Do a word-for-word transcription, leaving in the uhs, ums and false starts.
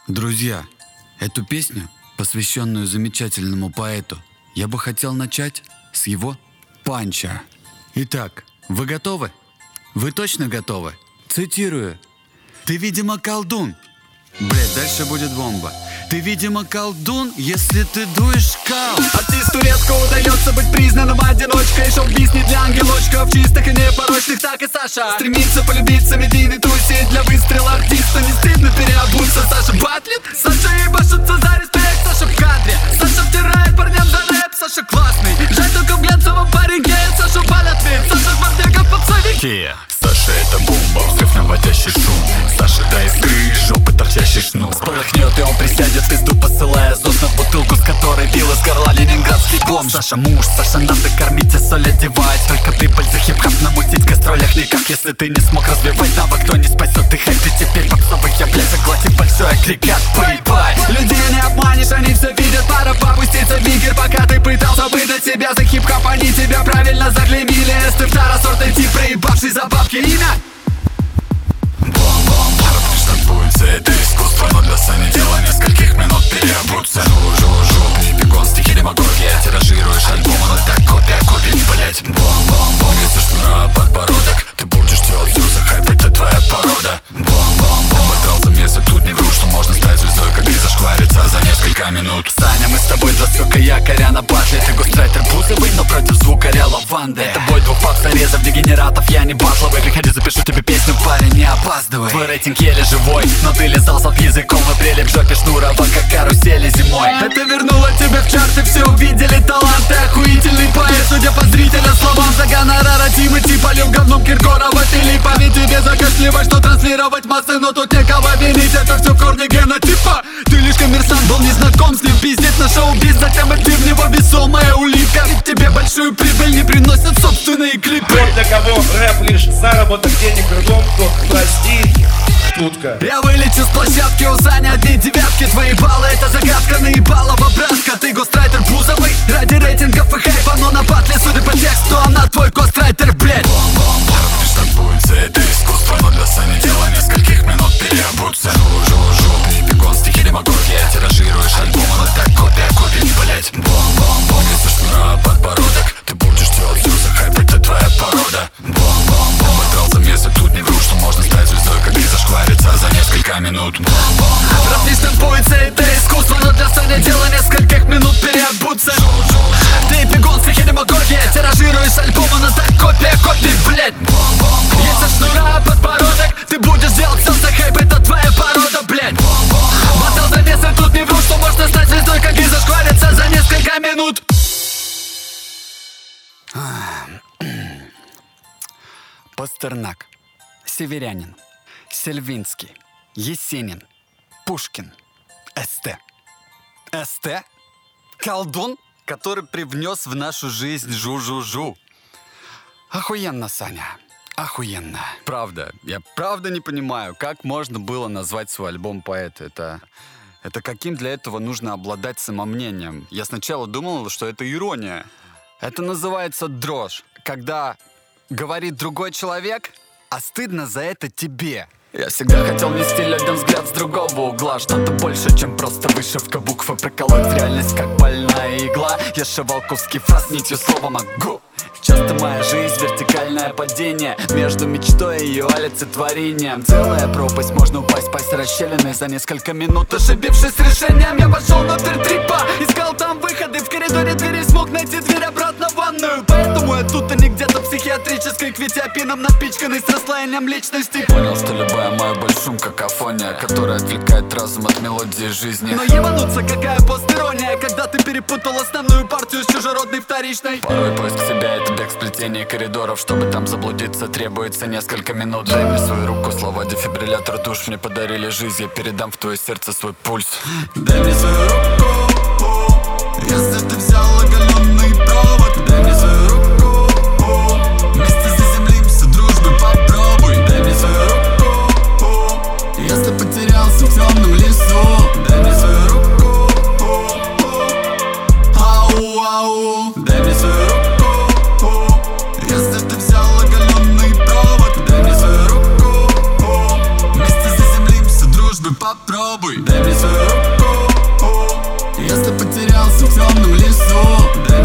Друзья, эту песню, посвященную замечательному поэту, я бы хотел начать с его панча. Итак, вы готовы? Вы точно готовы? Цитирую. Ты, видимо, колдун. Блять, дальше будет бомба. Ты, видимо, колдун, если ты дуешь кал. Артисту редко удается быть признанным одиночкой. Шоу-биз не для ангелочков, чистых и непорочных, так и Саша стремится полюбиться медийной тусе. Для выстрела артиста не стыдно переобуться. Саша батлит, Саша ебашится за респект. Саша в кадре, Саша втирает парням за рэп. Саша классный, жаль только в глянцевом пареньке. Саша палят ведь, Саша Бардяков попсовики. Саша это бомба, взрыв наводящий шум. Саша до искры, жопы торчащий шнур. Сполыхнет и он присядет в пизду, посылая зос на бутылку, с которой пил из горла ленинградский бомж. Саша муж, Саша надо кормить и соль одевать. Только прибыль за хип-хоп намутить в гастролях никак. Если ты не смог развивать навык, то не спасет ты хайп. Ты теперь попсовый, я, блядь, заглотив большой агрегат. Бай-бай. Людей не обманешь, они все видят. Пора попуститься в вигер, пока ты пытался выдать себя за хип-хоп. Они тебя правильно заклеймили. Ты второсортный тип, проебавший за бабки. Имя? Бом-бом, штампуется это искусство, но для Сани дело нескольких минут переобуться. Жу-жу-жу, перепегон, стихи, демагогия. Тиражируешь альбом, но так копия купить, блять. Бом-бом-бом, если шнура подбородок, ты будешь делать все за хайп, это твоя порода. Бом-бом-бом, потрал за месяц, тут не вру, что можно стать звездой, как и зашквариться за несколько минут. Саня, мы с тобой два сука якоря на батле. Ты гострайтер бузовый, но против звукаря лаванды. Это бой двух пап зарезов дегенератов, я не батловый. Приходи, запишу тебе песню, парень, не опаздывай. Твой рейтинг еле живой, но ты лизал с языком. Вы прели в жопе шнурова, как карусели зимой. Это вернуло тебя в чарты, все увидели таланты. Охуительный поэт, судя по зрителям словам. За гонорара Тимати полил говном Киркорова. Филиппа, ведь тебе закашливать, что транслировать массы. Но тут некого винить, это все корни генотипа. Ты лишь коммерсант, был не знаком с ним. Пиздец на шоу-биз, затем и ты в него весомая улитка. Ведь тебе большую прибыль не приносят собственные клипы. Тот, для кого рэп лишь заработок денег, кругом, кто прости, шутка. Я вылечу с площадки, у Сани одни девятки. Твои баллы это загадка, наебалова братка. Ты гострайтер бузовый, ради рейтингов и хайпа. Но на батле, судя по тексту, она твой гострайтер, блять. Бом-бом, штампуется это искусство, но для Сани дело нескольких минут переобуться. Жу-жу-жу, перепегон, стихи, демагогия. Тиражируешь альбом, но так копия купить, блять. Бом-бом-бом, если шнура подбородок, ты будешь делать все за хайп, это твоя порода. Бом-бом-бом, потрал за месяц, тут не вру, что можно стать звездой, как и зашквариться за несколько минут. Бом-бом-бом. Раз не штампуется это искусство, но для Сани дело нескольких минут переобуться. Ты пигон, стихи, демагогия. Тиражируешь альбом, но так копия копий, блять. Если шнура подбородок, ты будешь делать все за хайп, это твоя порода, блять. Мотал за месяц, тут не вру, что можно стать звездой, как и зашквариться за несколько минут. Пастернак, Северянин, Сельвинский, Есенин, Пушкин, СТ. СТ? Колдун, который привнес в нашу жизнь жу-жу-жу. Охуенно, Саня. Охуенно. Правда, я правда не понимаю, как можно было назвать свой альбом «Поэт». Это... Это каким для этого нужно обладать самомнением? Я сначала думал, что это ирония. Это называется дрожь. Когда говорит другой человек, а стыдно за это тебе. Я всегда хотел нести людям взгляд с другого угла. Что-то больше, чем просто вышивка букв. И проколоть в реальность, как больная игла. Я сшивал куски фраз нитью слова могу. Часто моя жизнь вертикальное падение между мечтой и ее олицетворением. Целая пропасть, можно упасть, пасть расщелиной за несколько минут. Ошибившись с решением, я пошел внутрь трипа. Искал там выходы, в коридоре двери смог найти дверь обратно в ванную. Поэтому я тут, а не где-то психиатрической, кветиапином напичканный с расслоением личности. Понял, что любая моя боль шум какофония, которая отвлекает разум от мелодии жизни. Но ебануться какая постерония, когда ты перепутал основную партию с чужеродной вторичной. Порой поиск себя — это бег в сплетении коридоров. Чтобы там заблудиться, требуется несколько минут. Дай мне свою руку, слова дефибриллятор душ мне подарили жизнь. Я передам в твое сердце свой пульс. Дай мне свою руку, если ты взял оголенный провод. Дай мне свою руку, вместе заземлимся, дружбы попробуй. Дай мне свою руку, если потерялся в темном лесу. Дай мне свою руку, ау-ау. Дай мне свою руку, если ты взял оголенный провод. Дай мне свою руку, вместе заземлимся, дружбы попробуй. дай мне свою руку. Если потерялся в темном лесу, дай